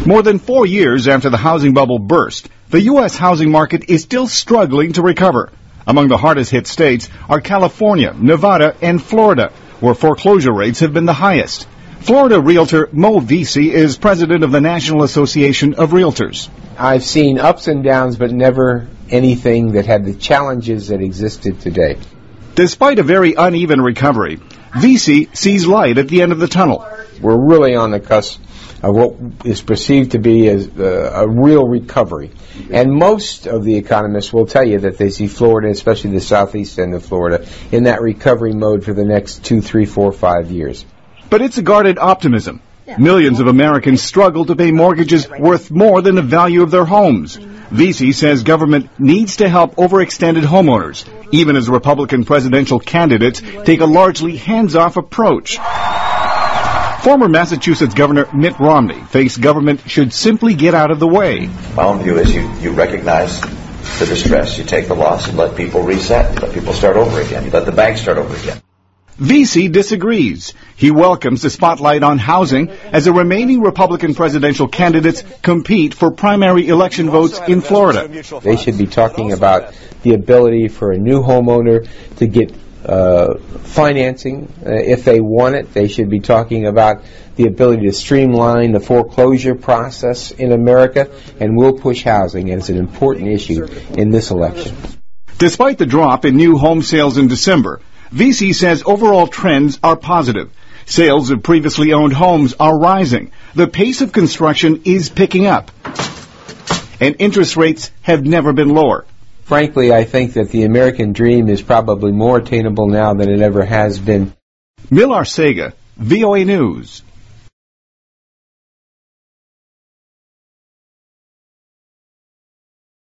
More than 4 years after the housing bubble burst, the U.S. housing market is still struggling to recover. Among the hardest hit states are California, Nevada, and Florida, where foreclosure rates have been the highest. Florida realtor Mo Vesey is president of the National Association of Realtors. I've seen ups and downs, but never anything that had the challenges that existed today. Despite a very uneven recovery, Vesey sees light at the end of the tunnel. We're really on the cusp of what is perceived to be as a real recovery. And most of the economists will tell you that they see Florida, especially the southeast end of Florida, in that recovery mode for the next 2, 3, 4, 5 years. But it's a guarded optimism. Millions of Americans struggle to pay mortgages worth more than the value of their homes. Vesey says government needs to help overextended homeowners, even as Republican presidential candidates take a largely hands-off approach. Former Massachusetts Governor Mitt Romney thinks government should simply get out of the way. My own view is you recognize the distress, you take the loss, and let people reset, let people start over again, you let the banks start over again. Vesey disagrees. He welcomes the spotlight on housing as the remaining Republican presidential candidates compete for primary election votes in Florida. They should be talking about the ability for a new homeowner to get financing if they want it. They should be talking about the ability to streamline the foreclosure process in America, and we'll push housing as an important issue in this election. Despite the drop in new home sales in December, Vesey says overall trends are positive. Sales of previously owned homes are rising. The pace of construction is picking up. And interest rates have never been lower. Frankly, I think that the American dream is probably more attainable now than it ever has been. Mil Arcega, VOA News.